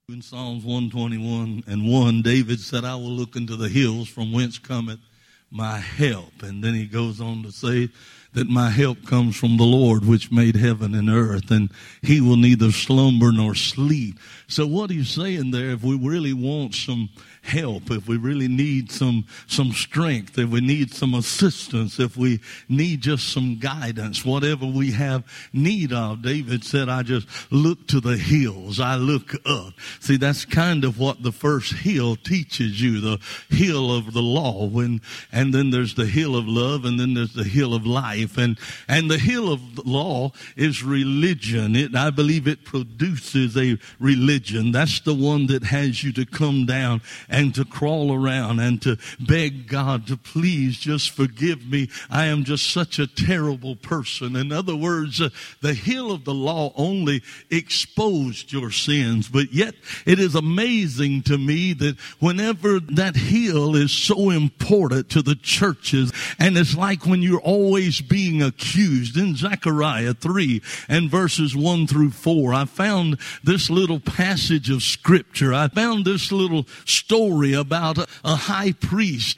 In Psalms 121:1, David said, I will look into the hills from whence cometh my help. And then he goes on to say that my help comes from the Lord, which made heaven and earth, and he will neither slumber nor sleep. So what he's saying there, if we really want some help, if we really need some strength, if we need some assistance, if we need just some guidance, whatever we have need of, David said, I just look to the hills. I look up. See, that's kind of what the first hill teaches you, the hill of the law, and then there's the hill of love, and then there's the hill of life. And the hill of the law is religion. I believe it produces a religion. That's the one that has you to come down and to crawl around and to beg God to please just forgive me. I am just such a terrible person. In other words, the hill of the law only exposed your sins. But yet it is amazing to me that whenever that hill is so important to the churches, and it's like when you're always being accused. In Zechariah 3 and verses 1-4, I found this little passage of scripture. I found this little story about a high priest.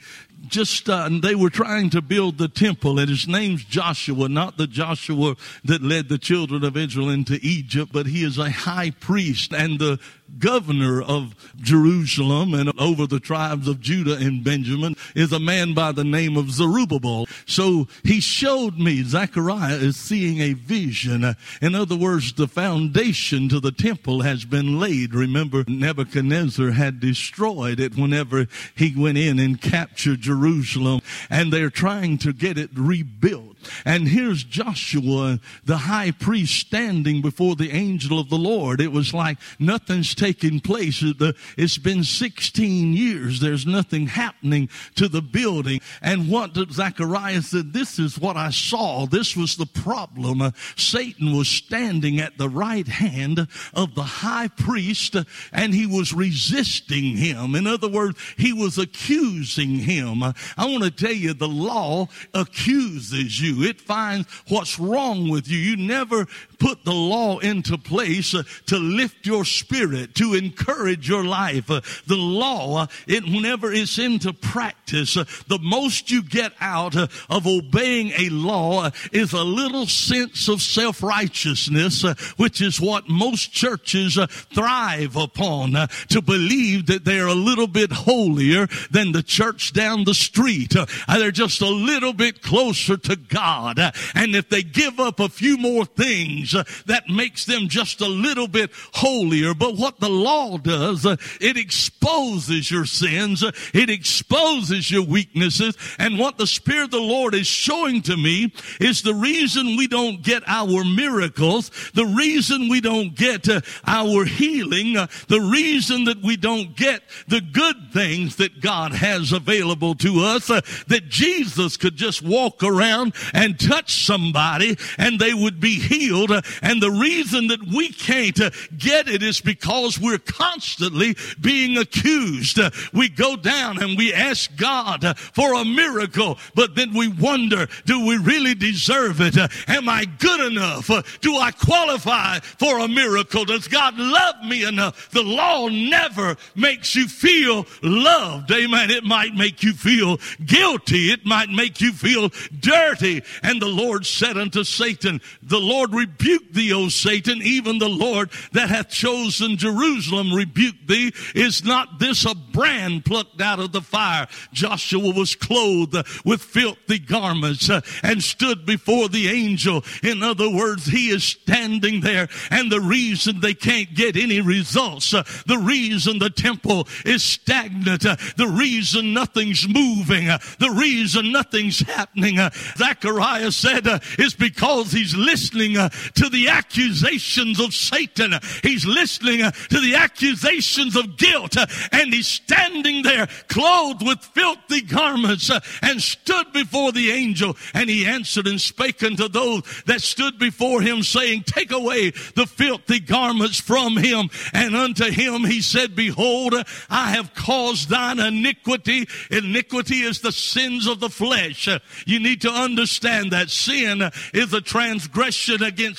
They were trying to build the temple, and his name's Joshua, not the Joshua that led the children of Israel into Egypt, but he is a high priest and the governor of Jerusalem and over the tribes of Judah and Benjamin is a man by the name of Zerubbabel. So he showed me, Zechariah is seeing a vision. In other words, the foundation to the temple has been laid. Remember, Nebuchadnezzar had destroyed it whenever he went in and captured Jerusalem, and they're trying to get it rebuilt. And here's Joshua, the high priest, standing before the angel of the Lord. It was like nothing's taking place. It's been 16 years. There's nothing happening to the building. And what Zechariah said, this is what I saw. This was the problem. Satan was standing at the right hand of the high priest, and he was resisting him. In other words, he was accusing him. I want to tell you, the law accuses you. It finds what's wrong with you. You never put the law into place to lift your spirit, to encourage your life. The law, whenever it's into practice, the most you get out of obeying a law is a little sense of self-righteousness, which is what most churches thrive upon, to believe that they're a little bit holier than the church down the street. They're just a little bit closer to God. And if they give up a few more things, that makes them just a little bit holier. But what the law does, it exposes your sins. It exposes your weaknesses. And what the Spirit of the Lord is showing to me is the reason we don't get our miracles, the reason we don't get our healing, the reason that we don't get the good things that God has available to us, that Jesus could just walk around and touch somebody and they would be healed. And the reason that we can't get it is because we're constantly being accused. We go down and we ask God for a miracle, but then we wonder, do we really deserve it? Am I good enough? Do I qualify for a miracle? Does God love me enough? The law never makes you feel loved. Amen. It might make you feel guilty. It might make you feel dirty. And the Lord said unto Satan, the Lord rebuked thee, O Satan, even the Lord that hath chosen Jerusalem rebuked thee. Is not this a brand plucked out of the fire? Joshua was clothed with filthy garments and stood before the angel. In other words, he is standing there, and the reason they can't get any results, the reason the temple is stagnant, the reason nothing's moving, the reason nothing's happening, Zechariah said, is because he's listening to the accusations of Satan. He's listening to the accusations of guilt, and he's standing there clothed with filthy garments and stood before the angel. And he answered and spake unto those that stood before him, saying, take away the filthy garments from him. And unto him he said, behold, I have caused thine iniquity. Iniquity is the sins of the flesh. You need to understand that sin is a transgression against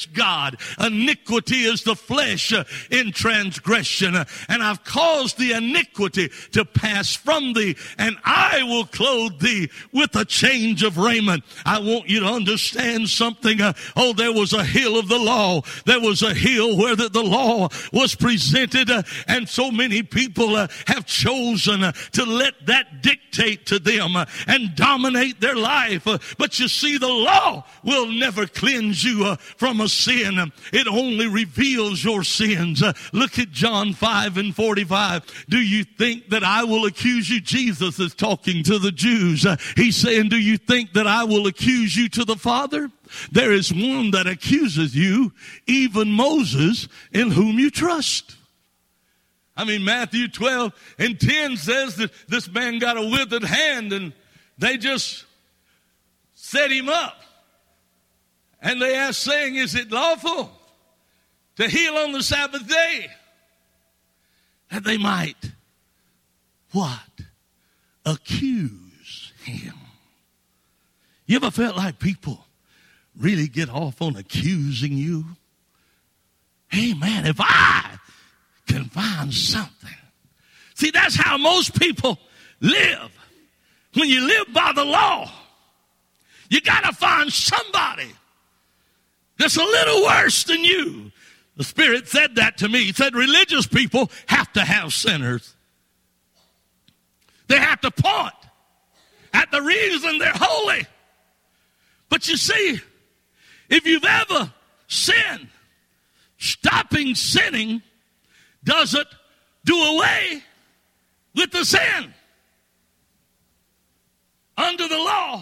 against God. Iniquity is the flesh in transgression. And I've caused the iniquity to pass from thee, and I will clothe thee with a change of raiment. I want you to understand something. There was a hill of the law. There was a hill where the law was presented, and so many people have chosen to let that dictate to them and dominate their life. But you see, the law will never cleanse you from a sin. It only reveals your sins. Look at John 5:45. Do you think that I will accuse you? Jesus is talking to the Jews. He's saying, do you think that I will accuse you to the Father? There is one that accuses you, even Moses, in whom you trust. Matthew 12:10 says that this man got a withered hand, and they just set him up. And they asked, saying, is it lawful to heal on the Sabbath day? That they might, what? Accuse him. You ever felt like people really get off on accusing you? Hey, man, if I can find something. See, that's how most people live. When you live by the law, you got to find somebody that's a little worse than you. The Spirit said that to me. He said religious people have to have sinners. They have to point at the reason they're holy. But you see, if you've ever sinned, stopping sinning doesn't do away with the sin. Under the law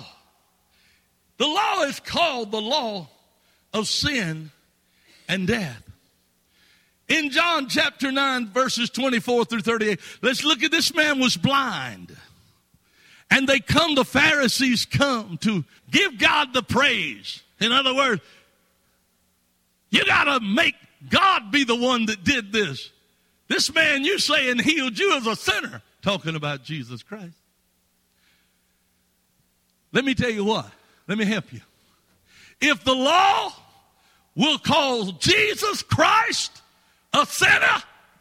is called the law of sin and death. In John chapter 9, verses 24 through 38, let's look at this man was blind. And the Pharisees come to give God the praise. In other words, you got to make God be the one that did this. This man you saying healed you as a sinner, talking about Jesus Christ. Let me tell you what. Let me help you. If the law will call Jesus Christ a sinner,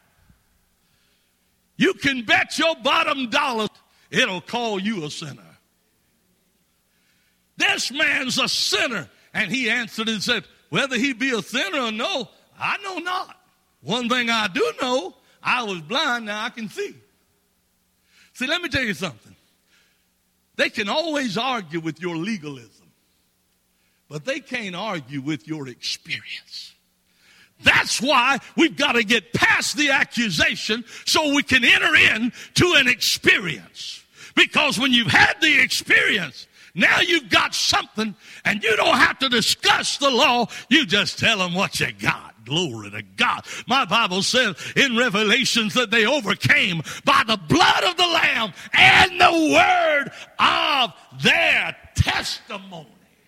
you can bet your bottom dollar it'll call you a sinner. This man's a sinner. And he answered and said, whether he be a sinner or no, I know not. One thing I do know, I was blind, now I can see. See, let me tell you something. They can always argue with your legalism, but they can't argue with your experience. That's why we've got to get past the accusation so we can enter into an experience. Because when you've had the experience, now you've got something, and you don't have to discuss the law. You just tell them what you got. Glory to God. My Bible says in Revelations that they overcame by the blood of the Lamb and the word of their testimony.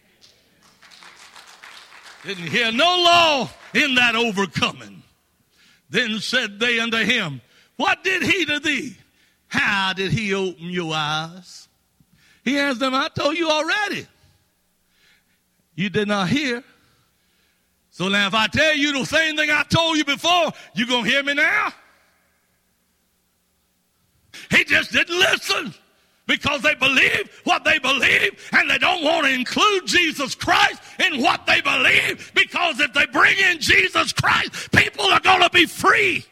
Didn't hear no law in that overcoming. Then said they unto him, what did he to thee? How did he open your eyes? He answered them, I told you already. You did not hear. So now if I tell you the same thing I told you before, you going to hear me now? He just didn't listen because they believe what they believe, and they don't want to include Jesus Christ in what they believe, because if they bring in Jesus Christ, people are going to be free.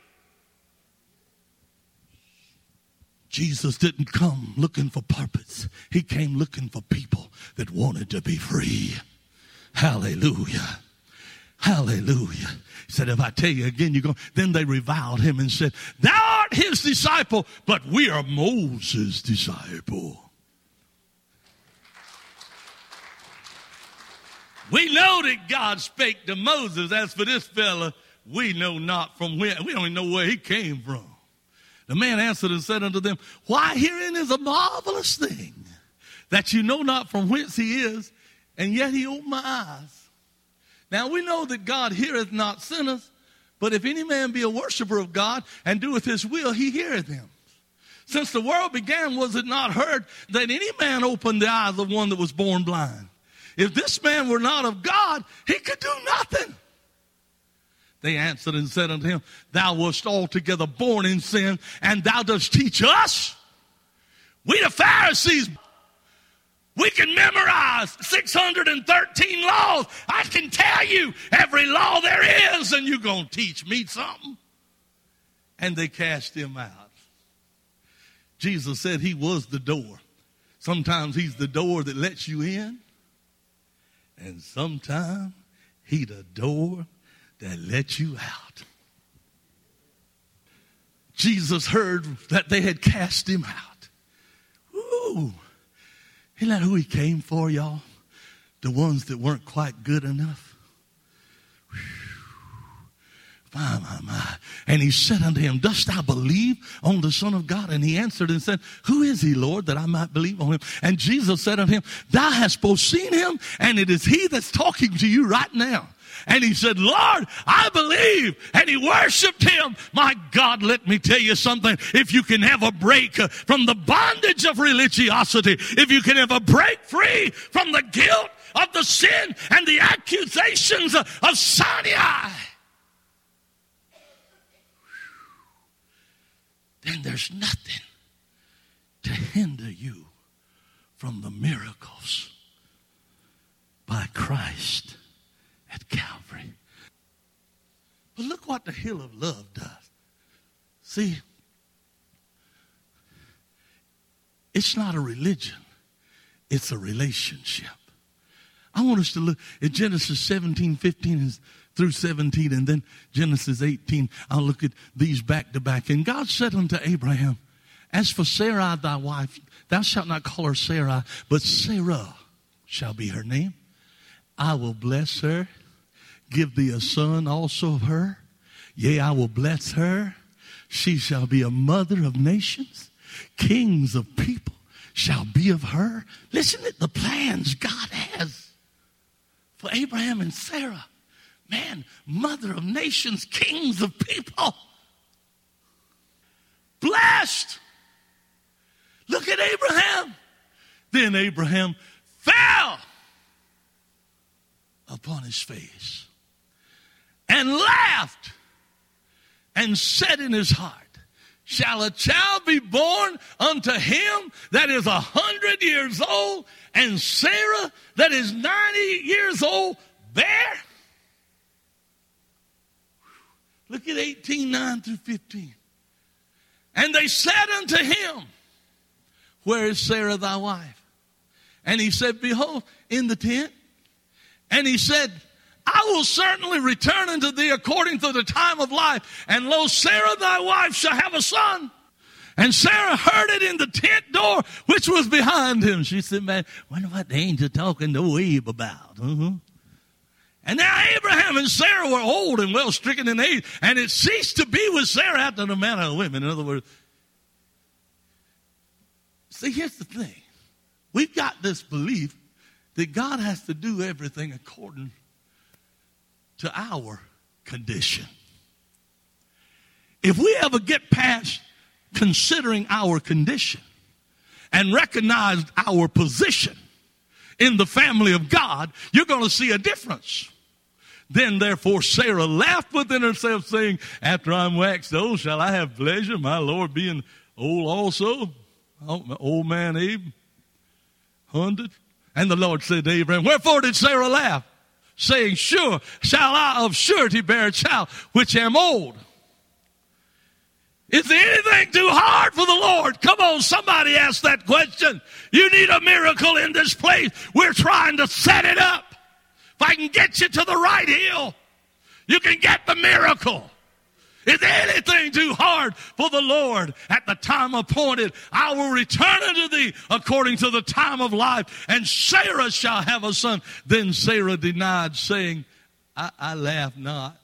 Jesus didn't come looking for puppets. He came looking for people that wanted to be free. Hallelujah. Hallelujah. He said, if I tell you again, you're going. Then they reviled him and said, thou art his disciple, but we are Moses' disciple. We know that God spake to Moses. As for this fella, we know not from where. We don't even know where he came from. The man answered and said unto them, why, herein is a marvelous thing, that you know not from whence he is, and yet he opened my eyes. Now we know that God heareth not sinners, but if any man be a worshiper of God and doeth his will, he heareth him. Since the world began, was it not heard that any man opened the eyes of one that was born blind? If this man were not of God, he could do nothing. They answered and said unto him, thou wast altogether born in sin, and thou dost teach us? We the Pharisees, we can memorize 613 laws. I can tell you every law there is, and you're going to teach me something? And they cast him out. Jesus said he was the door. Sometimes he's the door that lets you in, and sometimes he's the door that lets you out. Jesus heard that they had cast him out. Ooh. Isn't that who he came for, y'all? The ones that weren't quite good enough. My. And he said unto him, dost thou believe on the Son of God? And he answered and said, who is he, Lord, that I might believe on him? And Jesus said unto him, thou hast both seen him, and it is he that's talking to you right now. And he said, Lord, I believe. And he worshiped him. My God, let me tell you something. If you can have a break from the bondage of religiosity, if you can have a break free from the guilt of the sin and the accusations of Sinai, then there's nothing to hinder you from the miracles by Christ at Calvary. But look what the hill of love does. See, it's not a religion. It's a relationship. I want us to look at Genesis 17, 15 through 17, and then Genesis 18. I'll look at these back to back. And God said unto Abraham, as for Sarai thy wife, thou shalt not call her Sarai, but Sarah shall be her name. I will bless her, give thee a son also of her. Yea, I will bless her. She shall be a mother of nations. Kings of people shall be of her. Listen to the plans God has for Abraham and Sarah. Man, mother of nations, kings of people. Blessed. Look at Abraham. Then Abraham fell upon his face and laughed and said in his heart, shall a child be born unto him that is 100 years old, and Sarah that is 90 years old bear? Look at 18, 9 through 15. And they said unto him, where is Sarah thy wife? And he said, behold, in the tent. And he said, I will certainly return unto thee according to the time of life. And lo, Sarah thy wife shall have a son. And Sarah heard it in the tent door which was behind him. She said, man, wonder what the angel talking to Abe about. And now Abraham and Sarah were old and well stricken in age, and it ceased to be with Sarah after the manner of women. In other words, see, here's the thing. We've got this belief that God has to do everything according to our condition. If we ever get past considering our condition and recognize our position in the family of God, you're going to see a difference. Then therefore Sarah laughed within herself, saying, after I'm waxed old, shall I have pleasure, my Lord being old also? Old man Abe, 100. And the Lord said to Abraham, wherefore did Sarah laugh, saying, sure shall I of surety bear a child, which am old? Is there anything too hard for the Lord? Come on, somebody ask that question. You need a miracle in this place. We're trying to set it up. If I can get you to the right hill, you can get the miracle. Is there anything too hard for the Lord? At the time appointed, I will return unto thee according to the time of life, and Sarah shall have a son. Then Sarah denied, saying, I laugh not.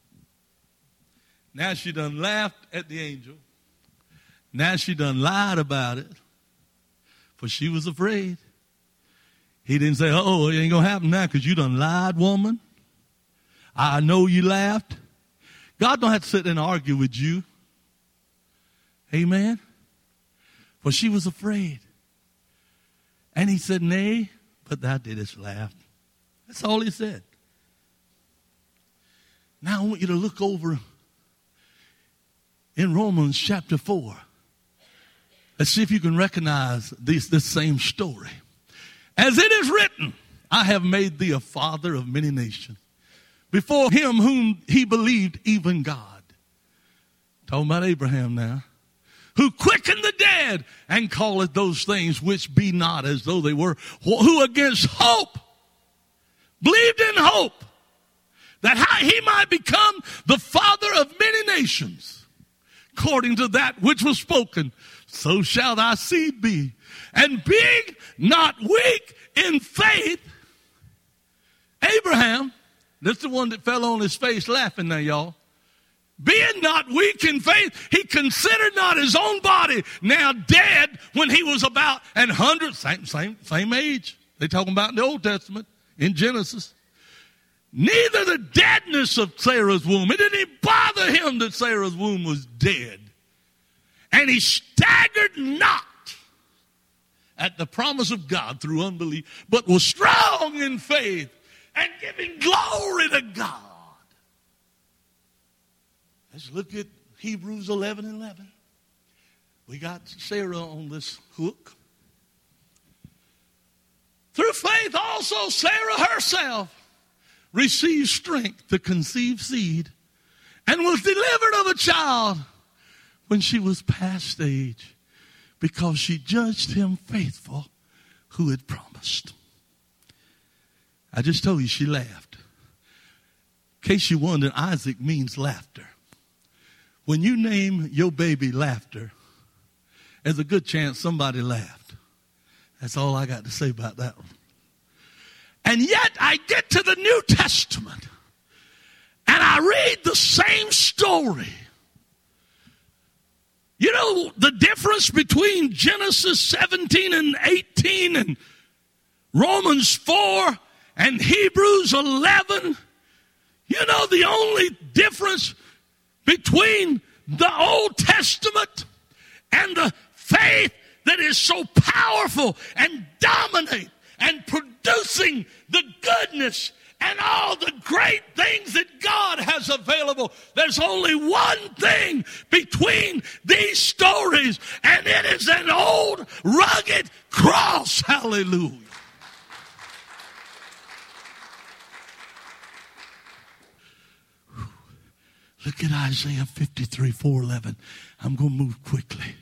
Now she done laughed at the angel. Now she done lied about it, for she was afraid. He didn't say, oh, it ain't going to happen now because you done lied, woman. I know you laughed. God don't have to sit there and argue with you. Amen. For she was afraid. And he said, nay, but thou didst laugh. That's all he said. Now I want you to look over in Romans chapter 4. Let's see if you can recognize this same story. As it is written, I have made thee a father of many nations, before him whom he believed, even God. Talking about Abraham now. Who quickened the dead and calleth those things which be not as though they were. Who against hope believed in hope, that he might become the father of many nations, according to that which was spoken. So shall thy seed be. And being not weak in faith, Abraham, that's the one that fell on his face laughing there, y'all. Being not weak in faith, he considered not his own body now dead when he was about 100, same age. They're talking about in the Old Testament, in Genesis. Neither the deadness of Sarah's womb. It didn't even bother him that Sarah's womb was dead. And he staggered not at the promise of God through unbelief, but was strong in faith and giving glory to God. Let's look at Hebrews 11:11. We got Sarah on this hook. Through faith also Sarah herself received strength to conceive seed and was delivered of a child when she was past age, because she judged him faithful who had promised. I just told you she laughed. In case you wondered, Isaac means laughter. When you name your baby Laughter, there's a good chance somebody laughed. That's all I got to say about that one. And yet I get to the New Testament and I read the same story. You know the difference between Genesis 17 and 18 and Romans 4 and Hebrews 11? You know the only difference between the Old Testament and the faith that is so powerful and dominate and producing the goodness and all the great things that God has available. There's only one thing between these stories, and it is an old rugged cross. Hallelujah. Look at Isaiah 53:4-11. I'm going to move quickly.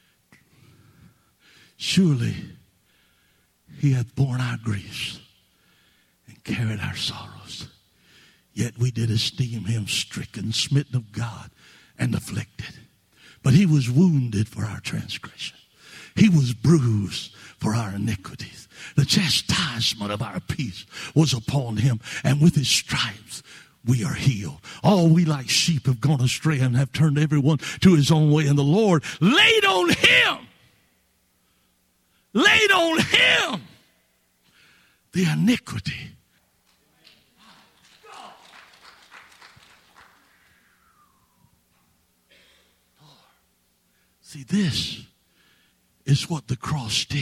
Surely he hath borne our griefs and carried our sorrows. Yet we did esteem him stricken, smitten of God, and afflicted. But he was wounded for our transgression. He was bruised for our iniquities. The chastisement of our peace was upon him, and with his stripes we are healed. All we like sheep have gone astray and have turned everyone to his own way. And the Lord laid on him the iniquity. See, this is what the cross did.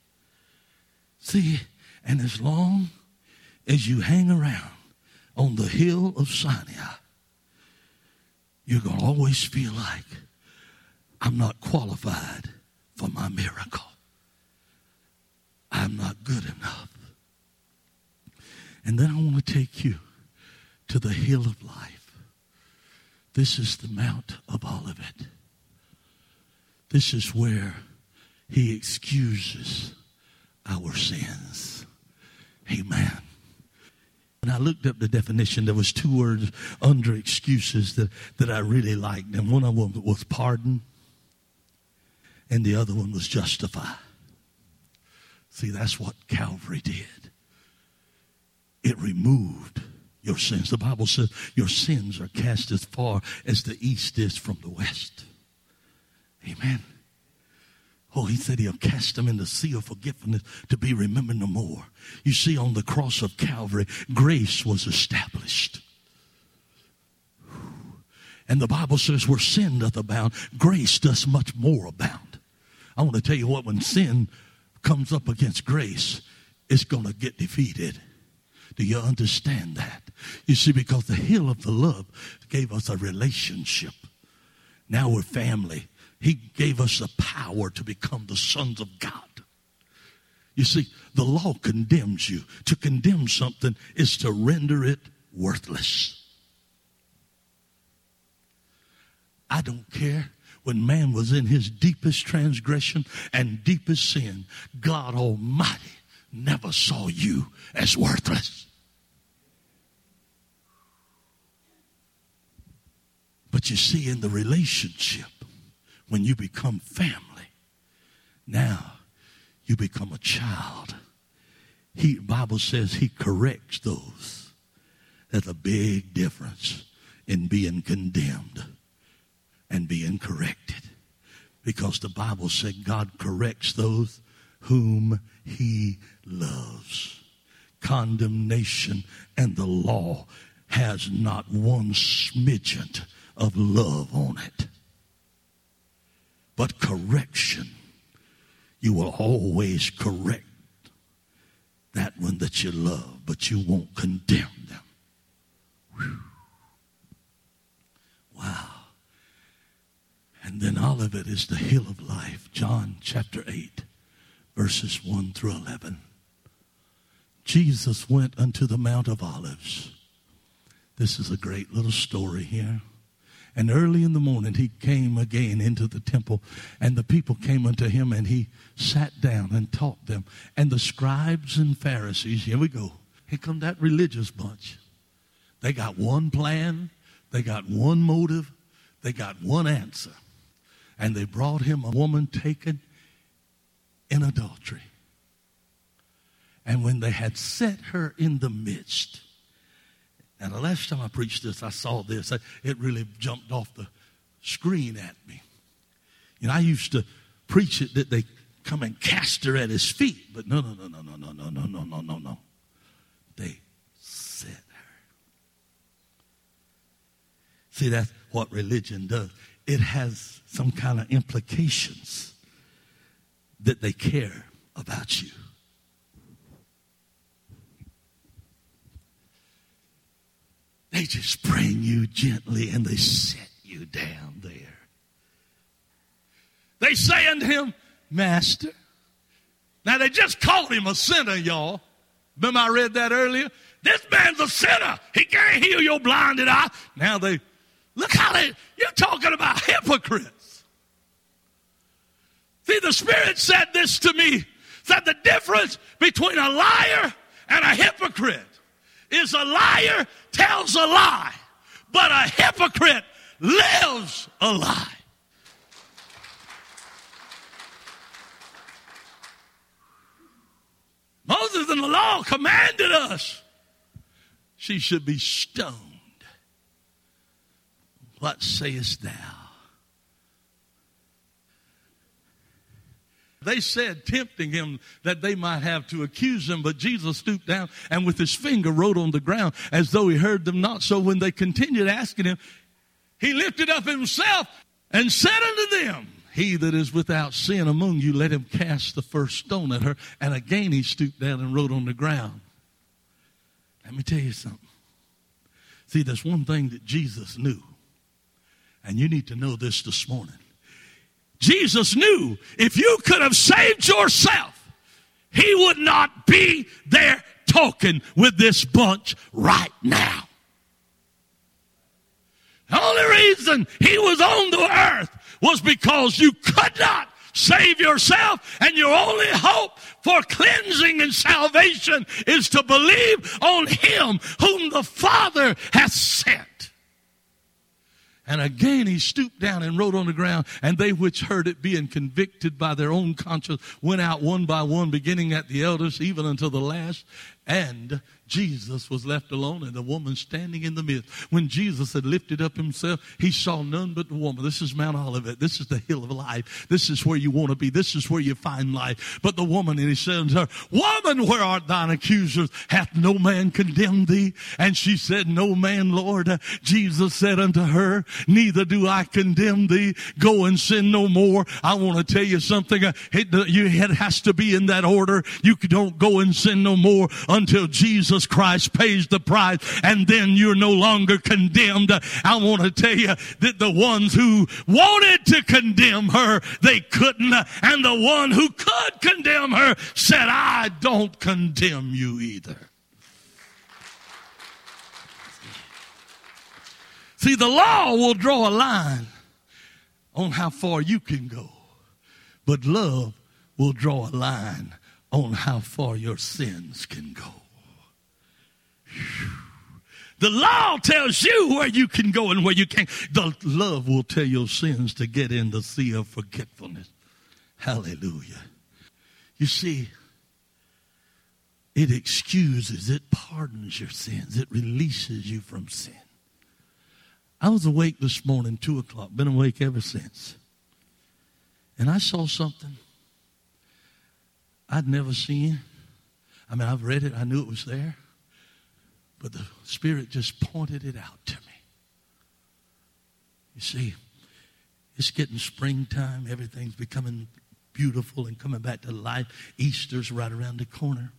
See, and as long as you hang around on the hill of Sinai, you're going to always feel like I'm not qualified for my miracle. I'm not good enough. And then I want to take you to the hill of life. This is the Mount of Olivet. This is where he excuses our sins. Amen. When I looked up the definition, there was two words under excuses that I really liked. And one of them was pardon, and the other one was justify. See, that's what Calvary did. It removed your sins. The Bible says your sins are cast as far as the east is from the west. Amen. Oh, he said he'll cast them in the sea of forgiveness to be remembered no more. You see, on the cross of Calvary, grace was established. And the Bible says where sin doth abound, grace does much more abound. I want to tell you what, when sin comes up against grace, it's going to get defeated. Do you understand that? You see, because the hill of the love gave us a relationship. Now we're family. He gave us the power to become the sons of God. You see, the law condemns you. To condemn something is to render it worthless. I don't care. When man was in his deepest transgression and deepest sin, God Almighty never saw you as worthless. But you see, in the relationship, when you become family, now you become a child. The Bible says he corrects those. There's a big difference in being condemned and being corrected. Because the Bible said God corrects those whom he loves. Condemnation and the law has not one smidgen of love on it. But correction, you will always correct that one that you love, but you won't condemn them. Whew. Wow. And then all of it is the hill of life. John chapter 8, verses 1 through 11. Jesus went unto the Mount of Olives. This is a great little story here. And early in the morning he came again into the temple, and the people came unto him, and he sat down and taught them. And the scribes and Pharisees, here we go. Here come that religious bunch. They got one plan. They got one motive. They got one answer. And they brought him a woman taken in adultery. And when they had set her in the midst. Now, the last time I preached this, I saw this. It really jumped off the screen at me. You know, I used to preach it that they come and cast her at his feet. But no. They set her. See, that's what religion does. It has some kind of implications that they care about you. They just bring you gently and they set you down there. They say unto him, Master. Now they just called him a sinner, y'all. Remember I read that earlier? This man's a sinner. He can't heal your blinded eye. Now look how you're talking about hypocrites. See, the Spirit said this to me, said the difference between a liar and a hypocrite is a liar tells a lie, but a hypocrite lives a lie. Moses in the law commanded us she should be stoned. What sayest thou? They said, tempting him, that they might have to accuse him. But Jesus stooped down and with his finger wrote on the ground as though he heard them not. So when they continued asking him, he lifted up himself and said unto them, He that is without sin among you, let him cast the first stone at her. And again he stooped down and wrote on the ground. Let me tell you something. See, there's one thing that Jesus knew. And you need to know this morning. Jesus knew if you could have saved yourself, he would not be there talking with this bunch right now. The only reason he was on the earth was because you could not save yourself, and your only hope for cleansing and salvation is to believe on him whom the Father hath sent. And again he stooped down and wrote on the ground, and they which heard it, being convicted by their own conscience, went out one by one, beginning at the eldest, even unto the last. And Jesus was left alone, and the woman standing in the midst. When Jesus had lifted up himself, he saw none but the woman. This is Mount Olivet. This is the hill of life. This is where you want to be. This is where you find life. But the woman, and he said unto her, Woman, where art thine accusers? Hath no man condemned thee? And she said, No man, Lord. Jesus said unto her, Neither do I condemn thee. Go and sin no more. I want to tell you something. It has to be in that order. You don't go and sin no more until Jesus Christ pays the price, and then you're no longer condemned. I want to tell you that the ones who wanted to condemn her, they couldn't, and the one who could condemn her said, I don't condemn you either. See, the law will draw a line on how far you can go, but love will draw a line on how far your sins can go. Whew. The law tells you where you can go and where you can't. The love will tell your sins to get in the sea of forgetfulness. Hallelujah. You see, it excuses, it pardons your sins, it releases you from sin. I was awake this morning, 2 o'clock, been awake ever since. And I saw something I'd never seen. I mean, I've read it, I knew it was there. But the Spirit just pointed it out to me. You see, it's getting springtime. Everything's becoming beautiful and coming back to life. Easter's right around the corner.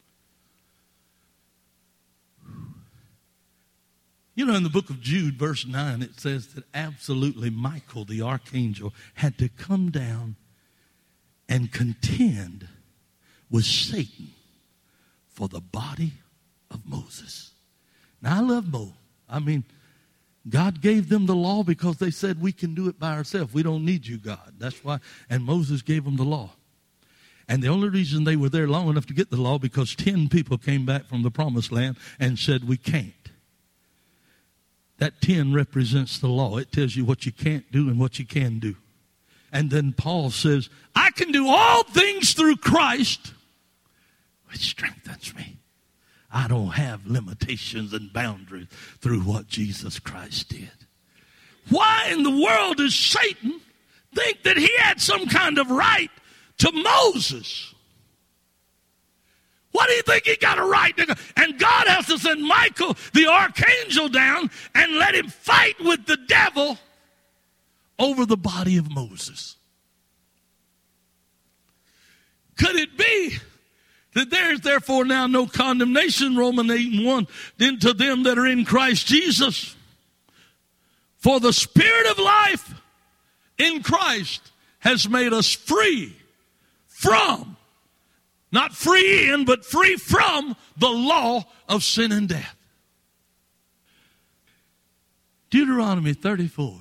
You know, in the book of Jude, verse 9, it says that absolutely Michael, the archangel, had to come down and contend with Satan for the body of Moses. Now, I love Mo. I mean, God gave them the law because they said we can do it by ourselves. We don't need you, God. That's why. And Moses gave them the law. And the only reason they were there long enough to get the law because 10 people came back from the promised land and said we can't. That 10 represents the law. It tells you what you can't do and what you can do. And then Paul says, I can do all things through Christ, which strengthens me. I don't have limitations and boundaries through what Jesus Christ did. Why in the world does Satan think that he had some kind of right to Moses? What do you think he got a right to go? And God has to send Michael, the archangel, down and let him fight with the devil over the body of Moses. Could it be that there is therefore now no condemnation, Romans 8:1, into them that are in Christ Jesus? For the Spirit of life in Christ has made us free from, not free in, but free from the law of sin and death. Deuteronomy 34.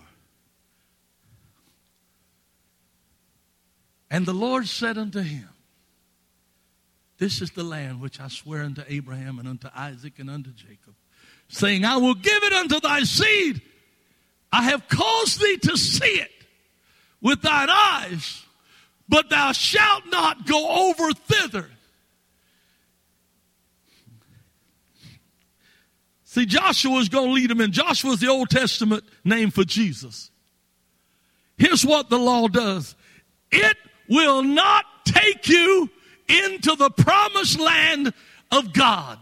And the Lord said unto him, this is the land which I swear unto Abraham and unto Isaac and unto Jacob, saying, I will give it unto thy seed. I have caused thee to see it with thine eyes, but thou shalt not go over thither. See, Joshua's going to lead them in. Joshua's the Old Testament name for Jesus. Here's what the law does. It will not take you into the promised land of God.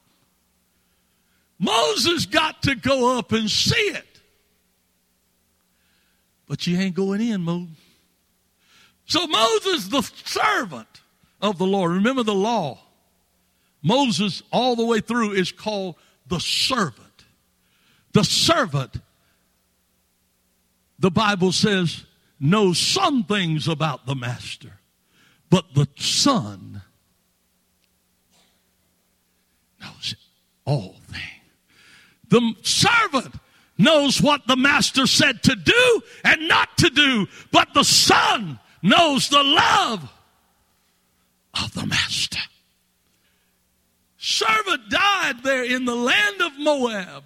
Moses got to go up and see it. But you ain't going in, Moses. So Moses, the servant of the Lord, remember the law. Moses, all the way through, is called the servant. The servant, the Bible says, knows some things about the master, but the son knows all things. The servant knows what the master said to do and not to do, but the son knows the love of the master. Servant died there in the land of Moab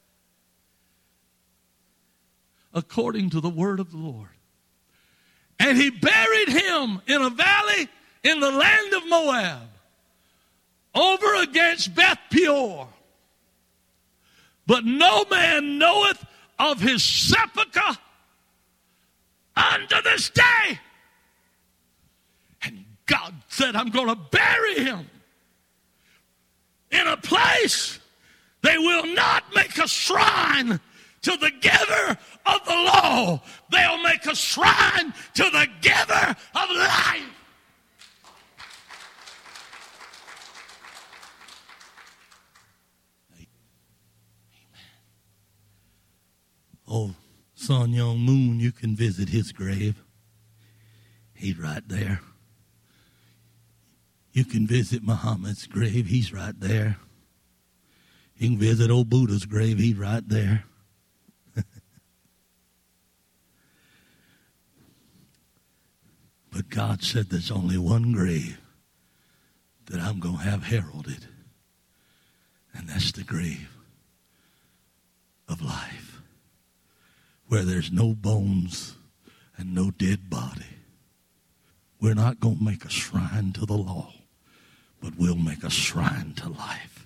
according to the word of the Lord. And he buried him in a valley in the land of Moab over against Beth Peor. But no man knoweth of his sepulchre unto this day. And God said, I'm going to bury him in a place they will not make a shrine to the giver of the law. They'll make a shrine to the giver of life. Oh, Sun Young Moon, you can visit his grave. He's right there. You can visit Muhammad's grave. He's right there. You can visit old Buddha's grave. He's right there. But God said there's only one grave that I'm going to have heralded. And that's the grave of life, where there's no bones and no dead body. We're not going to make a shrine to the law, but we'll make a shrine to life.